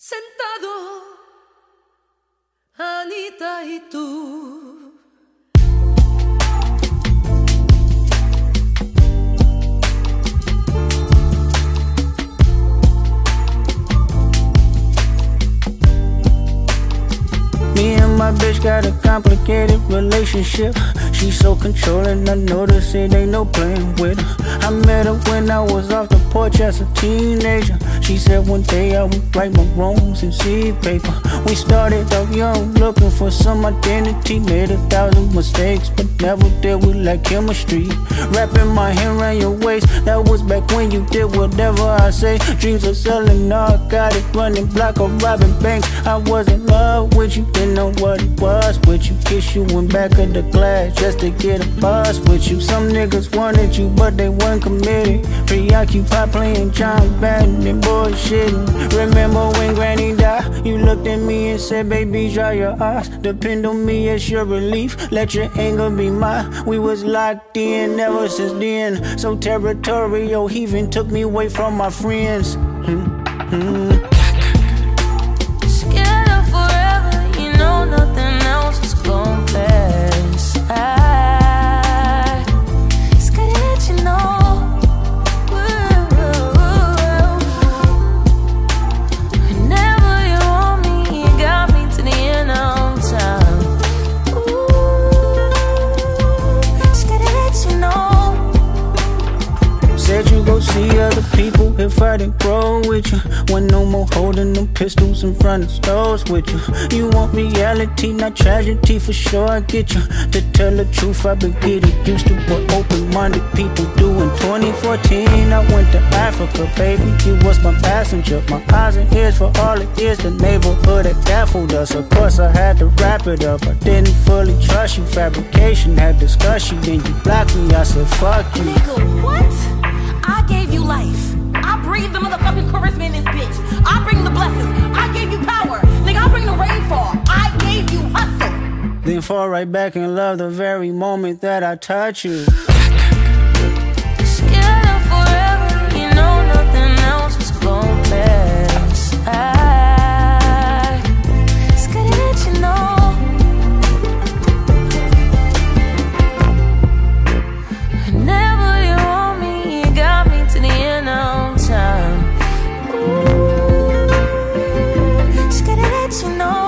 Sentado, Anita y tú. Me and my bitch got a complicated relationship. She's so controlling, I notice it ain't no playing with her. I met her when I was off the porch as a teenager. She said one day I would right my wrongs and see paper. We started off young, looking for some identity. Made 1,000 mistakes, but never did we like chemistry. Wrapping my hand around your waist, that was back when you did whatever I say. Dreams of selling narcotics, running block or robbing banks. I was in love with you, didn't know what it was with you. Kiss you in back of the glass just to get a buzz with you. Some niggas wanted you, but they weren't committed. Preoccupied playing John Madden and bullshitting. Remember when Granny died? You looked at me and said, baby, dry your eyes. Depend on me as your relief. Let your anger be mine. We was locked in ever since then. So territorial, he even took me away from my friends. Scared of forever, you know nothing else is gon' pass. I scared to let you know. Whenever you want me, you got me to the end of time. Scared to let you know. Said you go see other people if I didn't grow with you. When no more holding them pistols in front of stores with you. You want reality, not tragedy, for sure I get you. To tell the truth, I've been getting used to what open-minded people do. In 2014, I went to Africa, baby. You was my passenger, my eyes and ears for all it is. The neighborhood that baffled us. Of course, I had to wrap it up. I didn't fully trust you. Fabrication had discussion, then you blocked me. I said, fuck you. Nigga, what? I gave you life. I breathe the motherfucking charisma in this bitch. I bring the blessings. I gave you power. Nigga, I bring the rainfall. I gave you hustle. Then fall right back and love the very moment that I touch you. Scared of forever, you know nothing else is gon' pass. I scared to let you know. Whenever you want me, you got me to the end of time. Ooh, scared to let you know.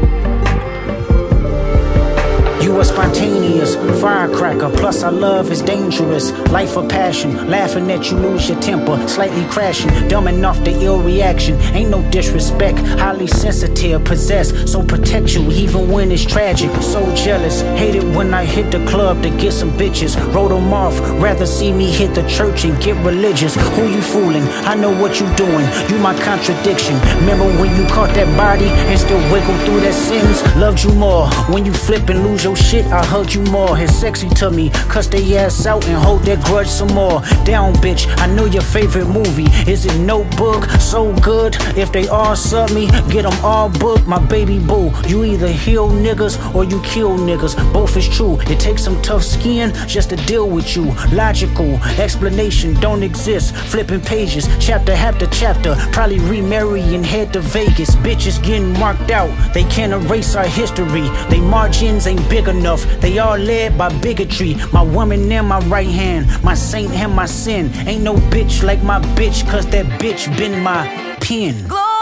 You are spontaneous, firecracker, plus our love is dangerous. Life of passion, laughing at you lose your temper, slightly crashing, dumbing off the ill reaction. Ain't no disrespect, highly sensitive, possessed, so protect you even when it's tragic. So jealous, hate it when I hit the club to get some bitches. Wrote them off, rather see me hit the church and get religious. Who you fooling? I know what you doing, you my contradiction. Remember when you caught that body and still wiggle through that sins? Loved you more, when you flip and lose your shit, I hugged you more. It's sexy to me, cuss they ass out and hold that grudge some more. Down bitch, I know your favorite movie. Is it Notebook? So good, if they all sub me, get them all booked. My baby boo, you either heal niggas or you kill niggas. Both is true, it takes some tough skin just to deal with you. Logical, explanation don't exist. Flipping pages, chapter after chapter. Probably remarry and head to Vegas. Bitches getting marked out, they can't erase our history. They margins ain't big enough, they all led by bigotry. My woman in my right hand, my saint and my sin. Ain't no bitch like my bitch, cause that bitch been my pen.